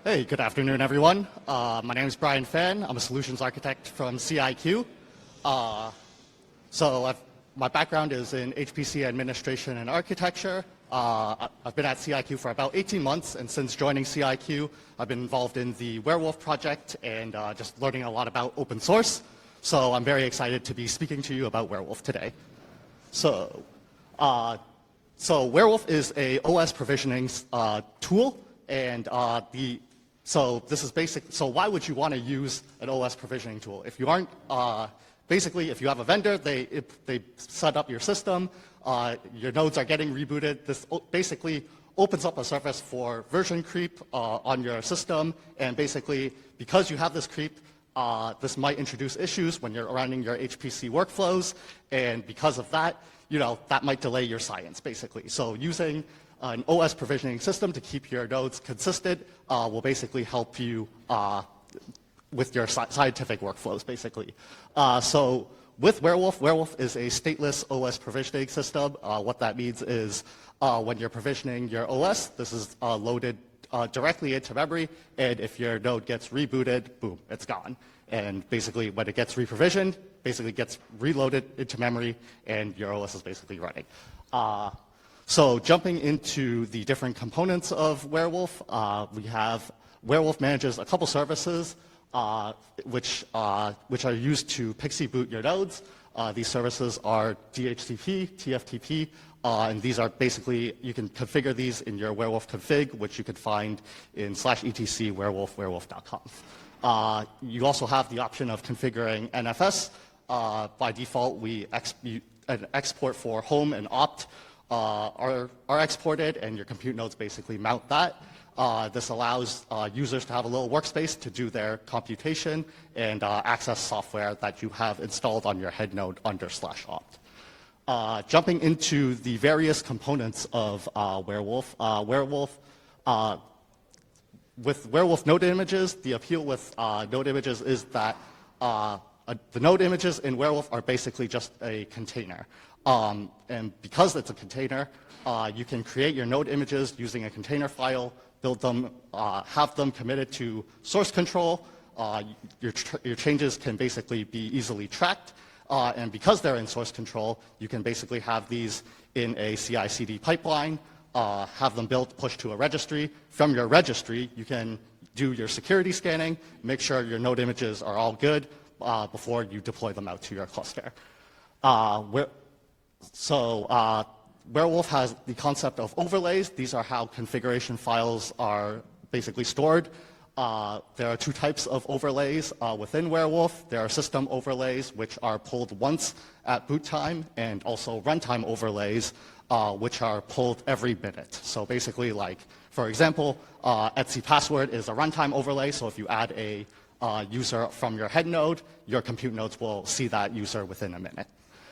Hey, good afternoon, everyone. My name is Brian Fan. I'm a solutions architect from CIQ. My background is in HPC administration and architecture. I've been at CIQ for about 18 months, and since joining CIQ, I've been involved in the Werewolf project and just learning a lot about open source. So I'm very excited to be speaking to you about Werewolf today. So Werewolf is a OS provisioning tool, and this is basic. So why would you want to use an OS provisioning tool? If you aren't, basically, if you have a vendor, they set up your system, your nodes are getting rebooted. This basically opens up a surface for version creep on your system, and basically, because you have this creep, this might introduce issues when you're running your HPC workflows, and because of that, that might delay your science, basically. So using an OS provisioning system to keep your nodes consistent will basically help you with your scientific workflows, basically. So with Werewolf, Werewolf is a stateless OS provisioning system. What that means is when you're provisioning your OS, this is loaded directly into memory, and if your node gets rebooted, boom, it's gone. And basically, when it gets reprovisioned, basically gets reloaded into memory, and your OS is basically running. So jumping into the different components of Werewolf, we have Werewolf manages a couple services which are used to PXE boot your nodes. These services are DHCP, TFTP, and these are basically, you can configure these in your Werewolf config, which you can find in /etc werewolf.conf. You also have the option of configuring NFS. By default, we export for home and opt are exported, and your compute nodes basically mount that. This allows users to have a little workspace to do their computation and access software that you have installed on your head node under /opt. Jumping into the various components of Werewolf, with Werewolf node images, the appeal with node images is that the node images in Werewolf are basically just a container. And because it's a container, you can create your node images using a container file, build them, have them committed to source control. Your changes can basically be easily tracked. And because they're in source control, you can basically have these in a CI/CD pipeline, have them built, pushed to a registry. From your registry, you can do your security scanning, make sure your node images are all good before you deploy them out to your cluster. Werewolf has the concept of overlays. These are how configuration files are basically stored. There are two types of overlays within Werewolf. There are system overlays, which are pulled once at boot time, and also runtime overlays, which are pulled every minute. So basically, like, for example, etc password is a runtime overlay, so if you add a user from your head node, your compute nodes will see that user within a minute.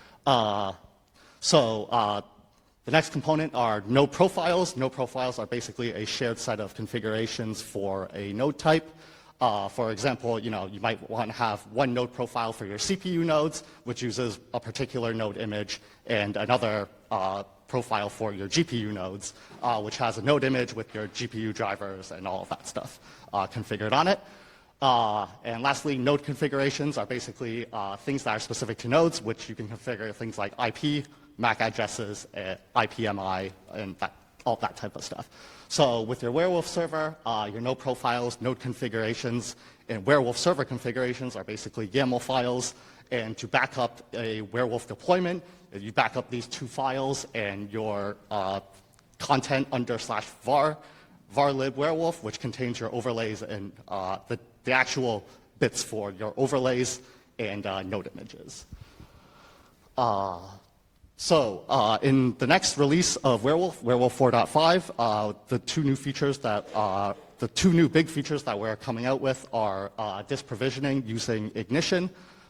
The next component are node profiles. Node profiles are basically a shared set of configurations for a node type. For example, you might want to have one node profile for your CPU nodes, which uses a particular node image, and another profile for your GPU nodes, which has a node image with your GPU drivers and all of that stuff configured on it. And lastly, node configurations are basically things that are specific to nodes, which you can configure things like IP, MAC addresses, IPMI, and all that type of stuff. So with your Werewolf server, your node profiles, node configurations, and Werewolf server configurations are basically YAML files. And to back up a Werewolf deployment, you back up these two files and your content under /var, varlib werewolf, which contains your overlays and the actual bits for your overlays and node images. In the next release of Werewolf, Werewolf 4.5, the two new big features that we're coming out with are disk provisioning using Ignition.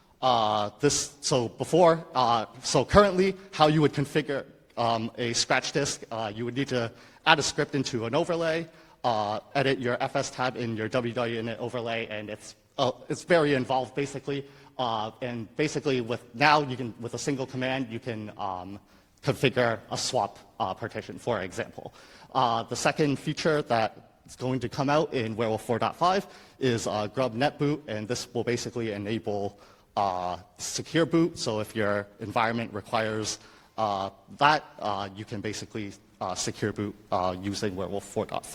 Currently, how you would configure a scratch disk, you would need to add a script into an overlay, edit your FS tab in your wwinit overlay, and it's very involved, basically. And basically, with a single command, you can configure a swap partition, for example. The second feature that that's going to come out in Werewolf 4.5 is Grub NetBoot, and this will basically enable secure boot. So if your environment requires that, you can basically secure boot using Werewolf 4.5.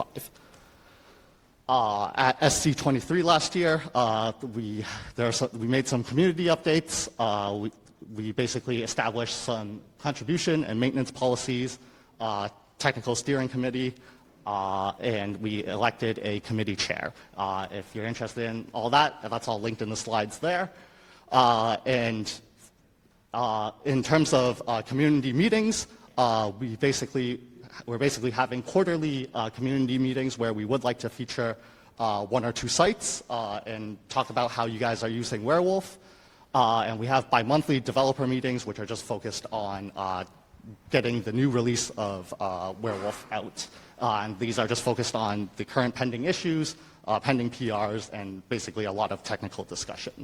At SC23 last year, we made some community updates. We basically established some contribution and maintenance policies, technical steering committee, and we elected a committee chair. If you're interested in all that, that's all linked in the slides there. And in terms of community meetings, we're basically having quarterly community meetings where we would like to feature 1 or 2 sites and talk about how you guys are using Werewolf. And we have bi-monthly developer meetings, which are just focused on getting the new release of Werewolf out. And these are just focused on the current pending issues, pending PRs, and basically a lot of technical discussion.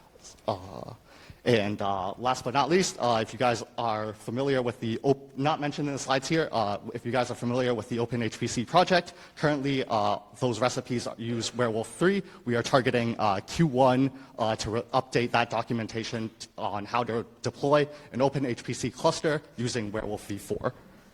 And last but not least, if you guys are familiar with the, not mentioned in the slides here, if you guys are familiar with the OpenHPC project, currently those recipes use Werewolf 3. We are targeting Q1 to update that documentation on how to deploy an OpenHPC cluster using Werewolf v4.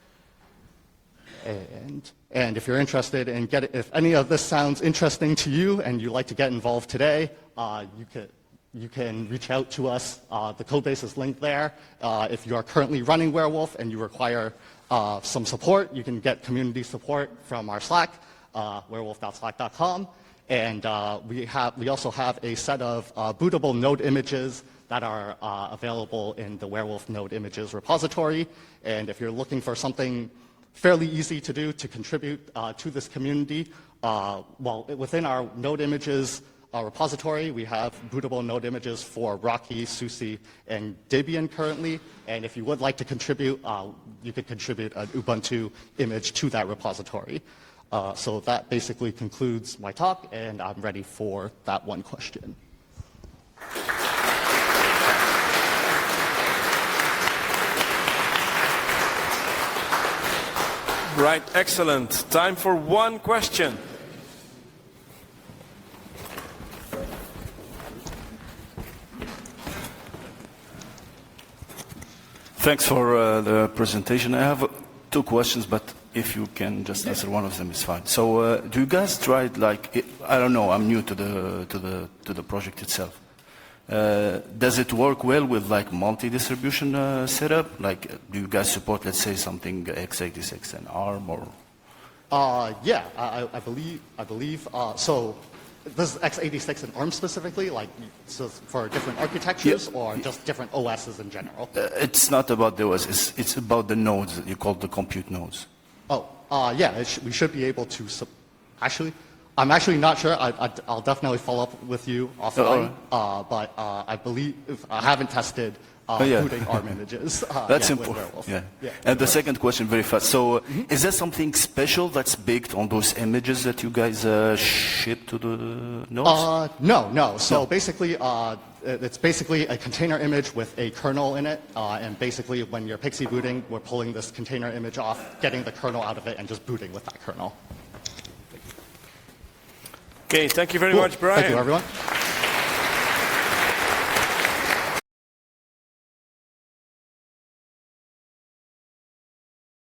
And if you're interested in if any of this sounds interesting to you and you'd like to get involved today, you can reach out to us. The code base is linked there. If you are currently running Werewolf and you require some support, you can get community support from our Slack, werewolf.slack.com. And we also have a set of bootable node images that are available in the Werewolf node images repository. And if you're looking for something fairly easy to do to contribute to this community, within our node images repository, we have bootable node images for Rocky, SUSE, and Debian currently. And if you would like to contribute, you could contribute an Ubuntu image to that repository. So that basically concludes my talk, and I'm ready for that one question. Right, excellent. Time for one question. Thanks for the presentation. I have 2 questions, but if you can just answer one of them, is fine. So, do you guys try I don't know. I'm new to the project itself. Does it work well with multi-distribution setup? Do you guys support, let's say, something x86 and ARM or? Yeah, I believe. So, this is x86 and ARM specifically, so for different architectures, or just different OSs in general? It's not about the OS. It's about the nodes that you call the compute nodes. Oh, yeah, we should be able to. I'm actually not sure. I'll definitely follow up with you offline. But I believe I haven't tested booting ARM images. That's important. Yeah. And the second question, very fast. So, is there something special that's baked on those images that you guys ship to the nodes? No. So basically, it's basically a container image with a kernel in it. And basically, when you're PXE booting, we're pulling this container image off, getting the kernel out of it, and just booting with that kernel. Okay, thank you very much, Brian. Thank you, everyone.